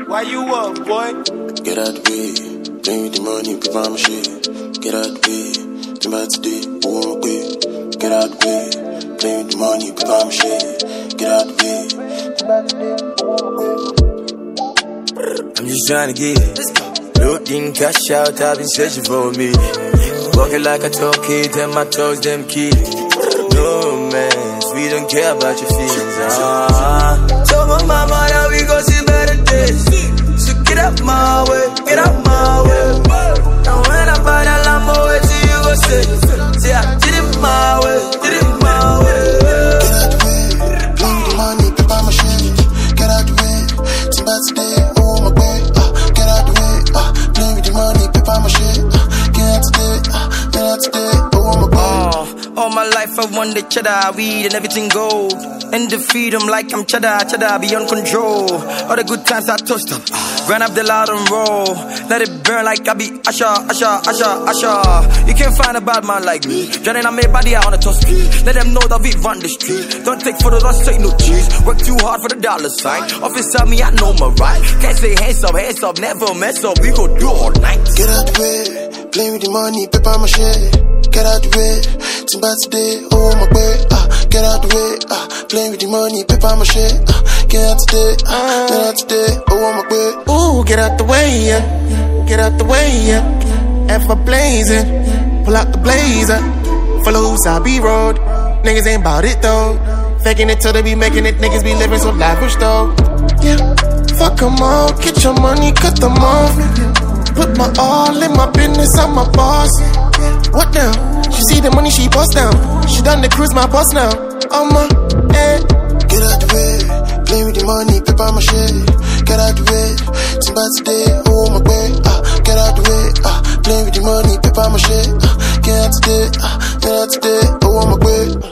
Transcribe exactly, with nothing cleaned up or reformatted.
Why you up, boy? Get out the way, play with the money, prepare my shit. Get out the way, think about today, who won't quit. Get out the way, play with the money, prepare my shit. Get out the way, think about today, who won't quit. I'm just trying to get looking cash out, I've been searching for me. Walking like a tall kid, and my toes, them kids. No man, we don't care about your feelings. Ah, told my mama that we gon' see better days. So get out my way, get out my way. Now when I buy that Lambo, wait till you go say, say I did it my way, did it my way. Get out the way, play with the money, prepare my shit. Get out the way, think about today, oh my way. Ah, get out the way, ah, play with the money, prepare my shit. Ah, get out today, ah, get out today, oh my way. All my life I wanted cheddar, weed and everything gold. And defeat them like I'm cheddar, cheddar beyond control. All the good times I toast them, ran up the loud and roll. Let it burn like I be Usher, Usher, Usher, Usher. You can't find a bad man like me, drowning on my body out on the toast street. Let them know that we run the street. Don't take for the rust, take no cheese. Work too hard for the dollar sign. Officer me, I know my right. Can't say hands up, hands up, never mess up. We go do all night. Get out the way, play with the money, prepare my shit. Get out the way, think about today, oh my way. Ah, get out the way, ah, playing with the money, paper my shit. Ah, get out today, ah, get out today, oh my way. Ooh, get out the way, yeah. Get out the way, yeah. F for blazing, pull out the blazer. Follow Sabi Road, niggas ain't bout it though. Faking it till they be making it, niggas be living so lavish though. Yeah, fuck them all, get your money, cut them off. Put my all in my business, I'm my boss. What now? She see the money, she bust down. She done the cruise, my boss now. Oh my, eh. Get out the way, play with the money, paper my shit. Get out the way, think about today, oh my way. Ah, get out the way, ah, play with the money, paper my shit. Ah, get out today, ah, get out today, oh my way.